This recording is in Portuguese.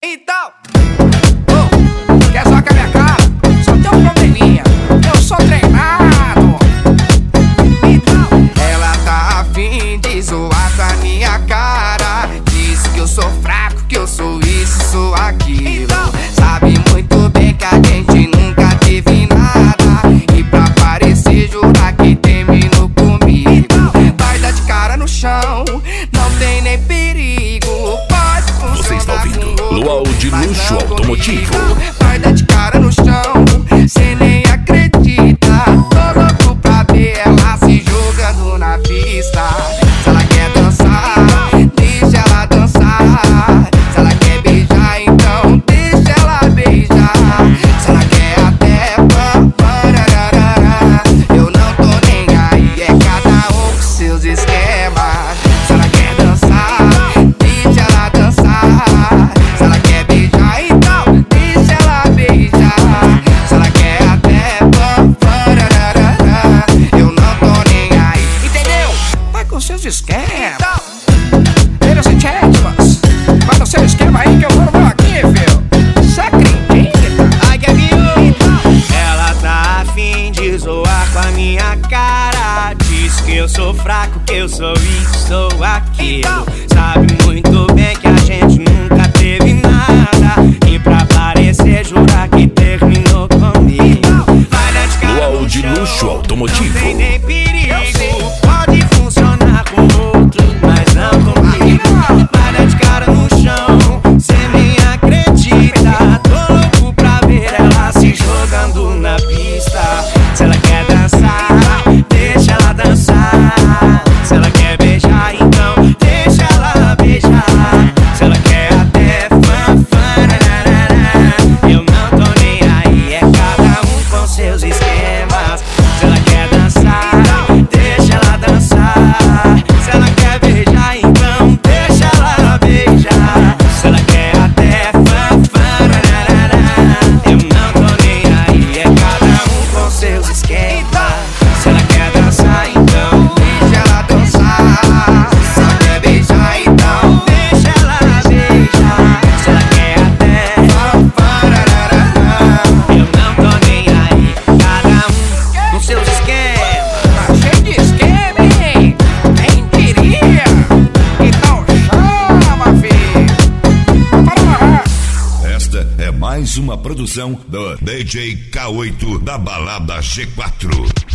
Então, quer zoar com a minha cara? Só tem um probleminha, eu sou treinado. Então, ela tá afim de zoar com a minha cara. Diz que eu sou fraco, que eu sou isso, sou aquilo. Então, sabe muito bem que a gente nunca teve nada. E pra parecer jurar que terminou comigo. Então, vai dar de cara no chão, não tem nem perigo. Pode funcionar. Você está ouvindo Luau de Luxo Automotivo. Vai dar de cara no chão, cê nem acredita. Tô louco pra ver ela se jogando na pista. Se ela quer dançar, deixa ela dançar. Se ela quer beijar, então deixa ela beijar. Se ela quer até parararara, eu não tô nem aí, é cada um com seus esquemas. Se ela quer dançar, deixa ela dançar. Se ela quer beijar, então deixa ela beijar. Se ela quer até parararara, eu não tô nem aí, entendeu? Vai com seus esquemas. Ladies and gentlemen, vai no seu esquema aí que eu vou no meu aqui, viu? Cê acredita? Ai, que ela tá afim de zoar com a minha cara. Diz que eu sou fraco, que eu sou isso, sou aquilo. Sabe muito bem que a gente nunca teve nada. E pra parecer jurar que terminou comigo. Vai dar de cara Luau no de chão, Luxo Automotivo. não tem nem perigo. Pode funcionar com outro, mas não comigo. Vai dar de cara no chão, cê nem acredita. Tô louco pra ver ela se jogando na pista. Se ela quer dançar, deixa ela dançar. Se ela quer beijar, então deixa ela beijar. Se ela quer até fanfararara, eu não tô nem aí, é cada um com seus esquemas. Se ela quer dançar, deixa ela dançar. Se ela quer beijar, então deixa ela beijar. Se ela quer até fanfararara, eu não tô nem aí, é cada um com seus esquemas. Se ela quer dançar, então deixa ela dançar. Se ela quer beijar, então deixa ela beijar. Se ela quer até fanfararara, eu não tô nem aí, cada um com seus esquemas. Tá cheio de esquema, hein? Quem diria? Então chama, filho. Para. Esta é mais uma produção do DJ K8 da Balada G4.